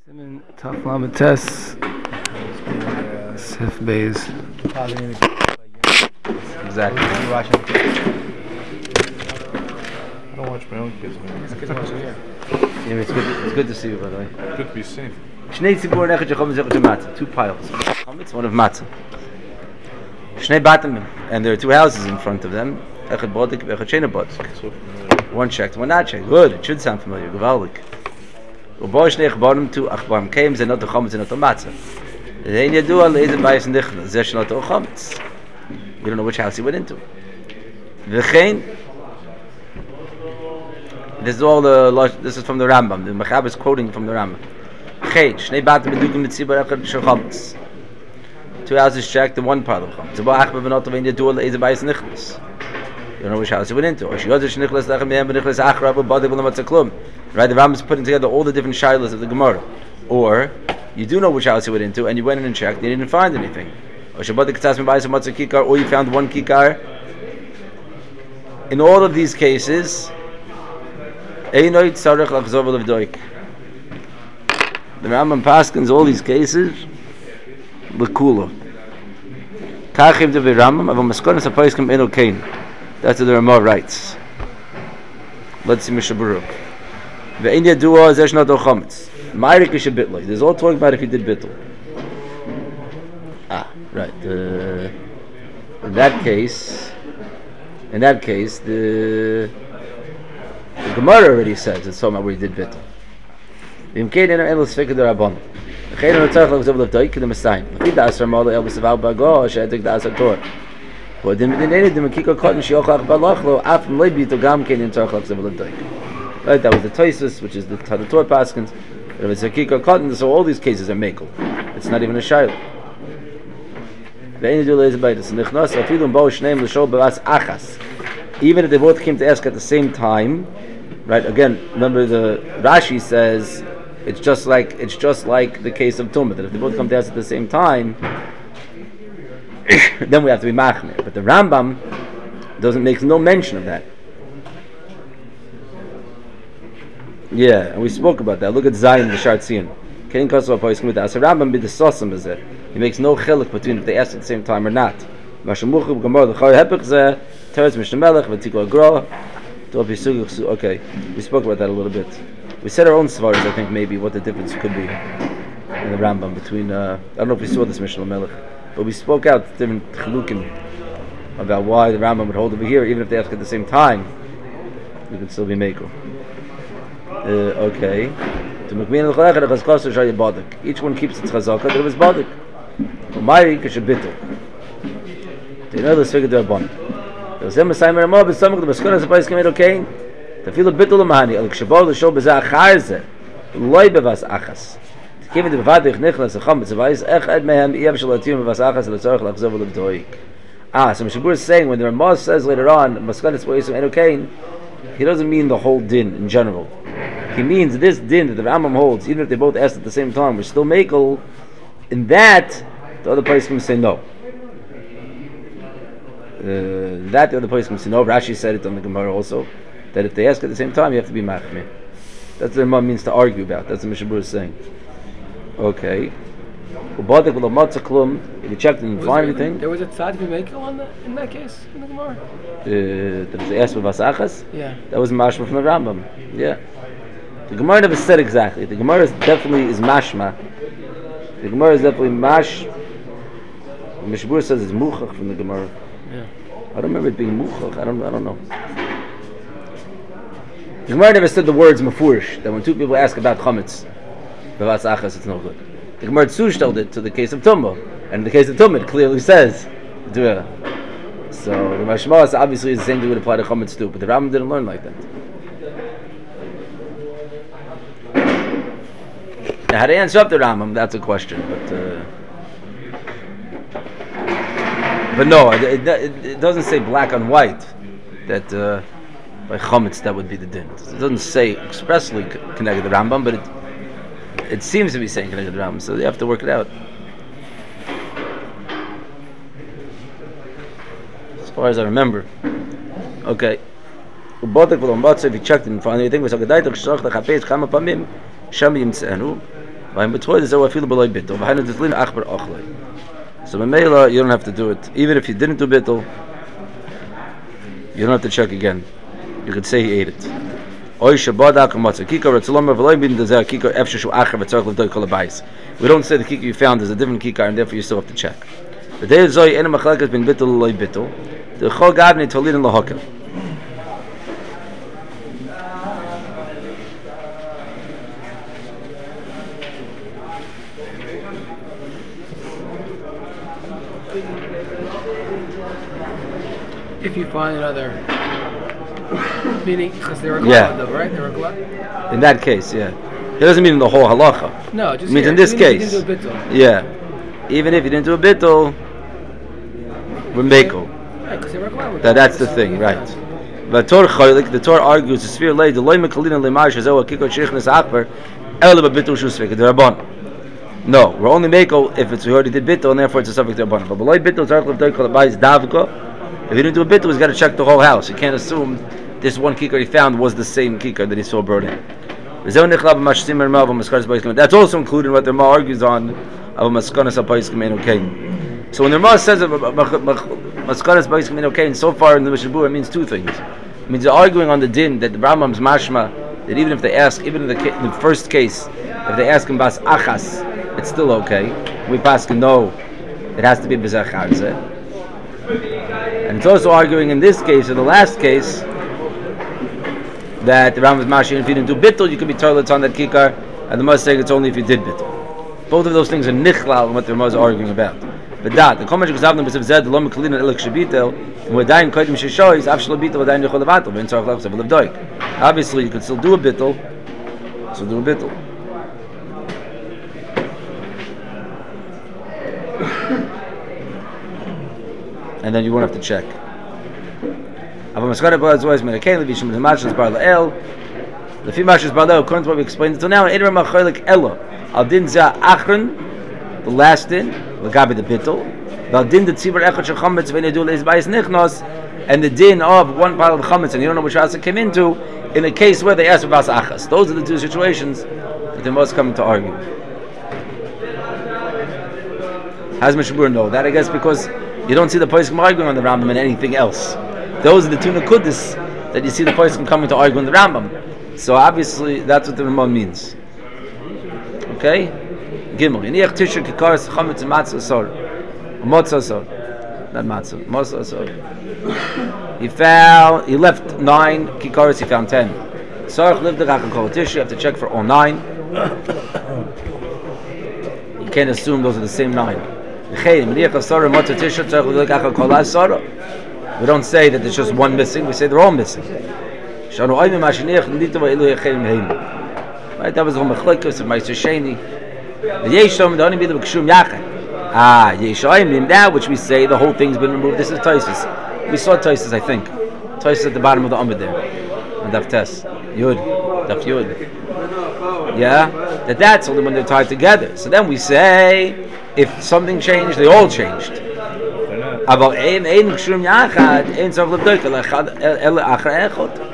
Simen Taf Lamed Tes Sif Bays. Exactly. You watching? I don't watch my own kids, man. These kids watching here. Yeah, it's good to see you, by the way. Good to be seen. Shnei tzibur nechad shechom zechad matzah. Two piles. One of matzah. Shnei batim, and there are two houses in front of them. Echad bodik, echad shena bodik. So familiar. One checked, one not checked. Good. It should sound familiar. Gewaldig. Ubo shnei chbarim two achbarim keim ze not the chometz and not the matzah. Zein yadua leizen bayis nichla zeh not the chometz. You don't know which house he went into. V'chein. This is all this is from the Rambam. The Mechaber is quoting from the Rambam. V'chein shnei batim bedukim mitzibar echad shel chometz. Two houses checked and one part of chometz. Ubo achbar v'not vein yadua leizen bayis nichlas. You don't know which house he went into. Or she goes to nichlas lechem mehem v'nichlas achra v'badik v'lamatzah klum. Right, the Rambam is putting together all the different shilas of the Gemara. Or you do know which house you went into, and you went in and checked, and you didn't find anything. Or you found one kikar. In all of these cases, the Rambam paskins all these cases l'kula. Kachim to be Rambam, avam maskonas apaiskim eno kain. That's what the Rambam writes. Let's see Mishnah Baruch. The India dua zesh not o chometz. Ma'arik is a bit like. There's all talking about if he did bittul. Right. In that case, the Gemara already says it's talking about where he did bittul. V'imkein eno endless fikad derabon. V'chein eno tzarech l'gzav l'vdoik k'dem asayim. V'chid da'asar ma'ala elbis avav ba'go she'etik da'asar tor. V'odim v'dineni dim kiko kotten she'ochach balachlo afim leibito gam kein eno tzarech l'gzav l'vdoik. Right, that was the Toisus, which is the Torah Paskins. If it's a Kikar Cotton, so all these cases are Mekel. It's not even a Shaila. Even if they both came to ask at the same time, right? Again, remember the Rashi says it's just like the case of Tumah, that if they both come to ask at the same time, then we have to be Machmir. But the Rambam makes no mention of that. Yeah, and we spoke about that. Look at Zion, the Shartzian. Kain Kosova Poiskim with us. Rambam be the Sosam is it. He makes no chiluk between if they ask at the same time or not. Mashamuchu Gemara the Chayy Hepech Zeh Teretz Mishnah Melech V'Tikol Agro. Okay, we spoke about that a little bit. We said our own svaras. I think maybe what the difference could be in the Rambam between. I don't know if we saw this Mishnah Melech, but we spoke out different chilukim about why the Rambam would hold over here, even if they ask at the same time. You could still be mekel. Okay. Each one keeps its chazaka that it was badik. Umayri kashabitul. To know this figure they're born. The same assignment of mob is some of the maskonas of place came okay. To feel a bitul mahani. Al kshabol the show bezah charze. Loy bevas achas. To give it the vadik nichlas a chametz avais echad mehem yev shalatim bevas achas letzorach lachzov levdoik. So Mishabur is saying when the Ramaz says later on maskonas boys of enokain, he doesn't mean the whole din in general. He means this din that the Rambam holds, even if they both asked at the same time, we're still mekel. In that, the other place can say no. The other place can say no. Rashi said it on the Gemara also, that if they ask at the same time, you have to be machmir. That's what the Rambam means to argue about. That's what Mishabur is saying. Okay. If you checked and didn't find anything. There was a tzad mekel in that case in the Gemara. That they asked for vasachas. Yeah. That was mashma from the Rambam. Yeah. The Gemara never said exactly. The Gemara definitely is mashma. The Gemara is definitely mash. Mishabur says it's muchach from the Gemara. Yeah. I don't remember it being muchach. I don't know. The Gemara never said the words mafurish, that when two people ask about chametz, bevas achas, it's no good. The Gemara tzushteled it to the case of Tumah, and in the case of Tumah, it clearly says dua. So the Mashmalas obviously is the same thing would apply to chametz too, but the Rambam didn't learn like that. Now, how to answer up the Rambam, that's a question, but no, it doesn't say black on white that by chametz that would be the din. It doesn't say expressly connected to the Rambam, but it seems to be saying connected to the Rambam, so you have to work it out. As far as I remember. Okay. If you checked and found anything, V'ayim b'toy dezehu afilu b'loy bittul. V'haynu titlin achbar ochloi. So Mamela, you don't have to do it. Even if you didn't do bittul, you don't have to check again. You could say he ate it. Oy shabadak matzah kikar etzolom v'loy bin dezehu kikar efshe shu acher v'tzorach l'vdoy kol habayis. We don't say the kikar you found is a different kikar, and therefore you still have to check. The day zoy ena machlekes bin bittul loy bittul. The chol gavni tolin lahakel. If you find another, meaning because they were glad, Yeah. though, right? They were glad. In that case, yeah. It doesn't mean in the whole halacha. No, just It means here. in this Even if you case. didn't do a bittul. Yeah. Even if you didn't do a bittul, we're meko. Right, because they were glad with That's the thing, right? But the Torah argues the sphere lay the loy mekalina lemar shazel kikot sheichnes akbar el bittul shusvek the rabban. No, we're only meko if we already did bittul and therefore it's a subject to rabban. But below bittul tzarich l'vdoy kol habayis davka. If you didn't do a bittul, he's got to check the whole house. You can't assume this one kikar he found was the same kikar that he saw brought in. That's also included in what the Rama argues on of maskanas habayis kamein okayin. So when the Rama says maskanas habayis kamein okayin, so far in the Mishnah Berurah, it means two things. It means they're arguing on the din that the Rambam's mashma that even if they ask, even in the first case, if they ask him bas achas, it's still okay. We pass can know it has to be b'zeh charzeh. And it's also arguing in this case, in the last case, that the Rambam's mashma, if you didn't do bittul, you could be toilets on that kikar, and the Rama is saying it's only if you did bittul. Both of those things are nichlal in what the Rama is arguing about. But that the comment because Avnei b'sev zed lo mekalina elek shebitel, and we're dying kodim sheshois afshel bittul we're dying yechol levatel v'in tzarich lechsev levdoik. Obviously, you could still do a bittul, so do a bittul. And then you won't have to check. According to what we explained until now, the last din, the bittul, and the din of one pile of chametz, and you don't know which house it came into, in a case where they ask about achas. Those are the two situations that they must come to argue. How does Mishnah Berurah know that? I guess because you don't see the poskim arguing on the Rambam and anything else. Those are the two nekudas that you see the poskim coming to argue on the Rambam. So obviously that's what the Rambam means. Okay? Gimel. Yiniach tisher kikaras chametz and matzah asor. Matzah asor. Not matzah. Matzah asor. He left 9 kikaras, he found 10. Sarach lived the rachel kol tisher, you have to check for all 9. You can't assume those are the same 9. We don't say that there's just one missing, we say they're all missing. Right, that was the Mechlikus of Meister Sheni. Now which we say the whole thing's been removed. This is Taisus. We saw Taisus, I think. Taisus at the bottom of the Amud there. And Daf Tes. Yud. Daf Yud. Yeah? That's only when they're tied together. So then we say if something changed, they all changed. אבל אין קשורים יחד, אין צורך לבדוק, אלא אחר אחד.